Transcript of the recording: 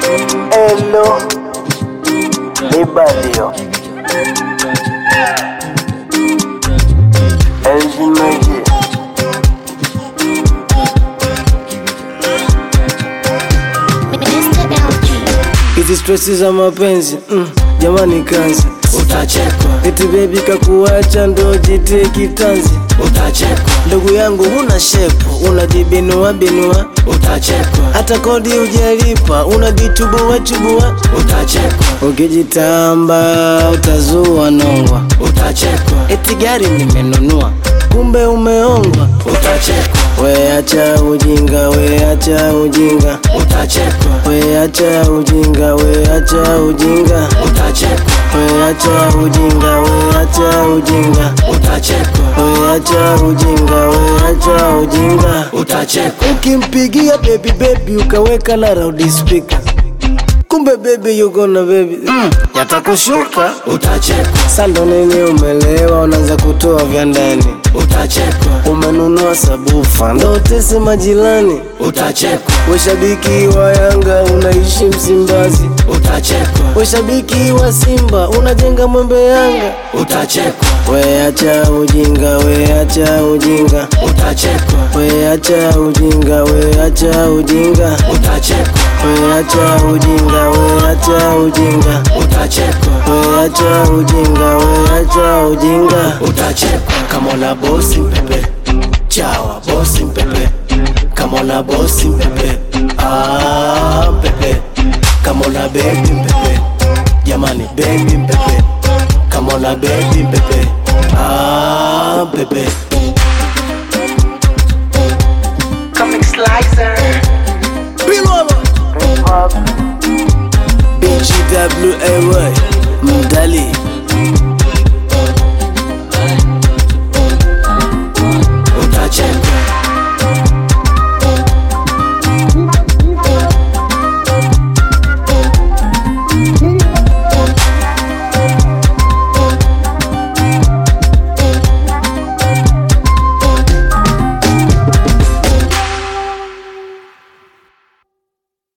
Hello, Libadio. Elzimaji. Hizi stressi za mapenzi, jamani kanzi. Utachekwa. Eti baby kakuacha ndo jitie kitanzi. Utachekwa. Ndugu yangu huna shepu, unajibinua binua. Utachekwa. Hata kodi hujalipa, unajichubua chubua. Utachekwa. Ukijitamba utazua nongwa. Utachekwa. Eti gari nimenunua, kumbe umeongwa. Utachekwa. We acha ujinga, we acha ujinga. Utachekwa. We acha ujinga, we acha ujinga. Utachekwa. We acha ujinga, we acha ujinga. Utachekwa. We acha ujinga, we acha ujinga. Utachekwa. Ukimpigia baby ukaweka na loud speaker, kumbe baby you gonna baby yatakushuka. Utachekwa. Sando nini umelewa, unaanza kutoa vya ndani. Utachekwa. Umenunua sabufa ndo tese majirani. Utachekwa. We shabiki wa Yanga unaishi Msimbazi. Utachekwa. We shabiki wa Simba unajenga Mwembe Yanga. Utachekwa. We acha ujinga, we acha ujinga. Utachekwa. We acha ujinga, we acha ujinga. Utachekwa. We acha ujinga, we acha ujinga. Utachekwa. We acha ujinga, we acha ujinga. Utachekwa. Kama una bosi mpepe, chawa bosi mpepe. Kama una bosi mpepe, mpepe. Kama una baby mpepe, jamani baby mpepe. Kama una baby mpepe, mpepe. Comic Slicer. BGWAY Mdali.